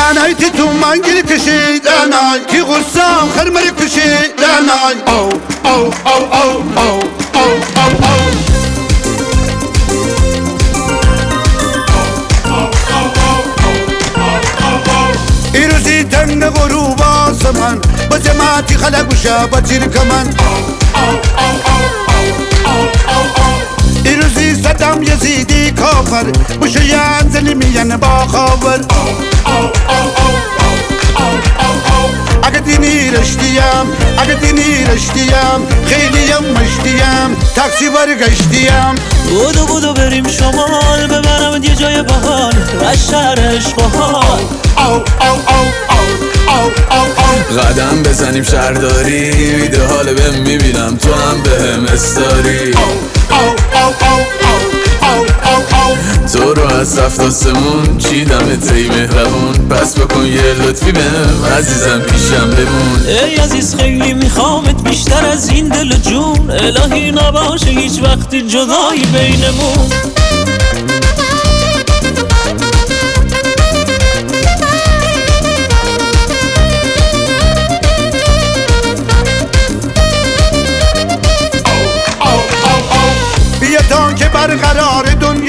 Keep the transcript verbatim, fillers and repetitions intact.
لعنتی تو من گیر کشید لعنای کی غصه خرمر کشید لعنای او او او او او او او او ایروزی تنگ غروب آسمان با جماعتی خلق و شب چیر کمن ایروزی صدام یزیدی کافر بشیان زنی میان با خاور اگه دینی رشتیم اگه دینی رشتیم خیلیم مشتیم تاکسی برگشتیم بودو بودو بریم شمال ببرم یه جای باحال و شهر اشغال قدم بزنیم شهرداری ویدیو حال بهم میبینم تو هم بهم استاری تو رو از هفت آسمون چیدم تی مهربون پس بکن یه لطفی بهم عزیزم پیشم بمون ای عزیز خیلی میخوامت بیشتر از این دل و جون الهی نباشه هیچ وقتی جدایی بینمون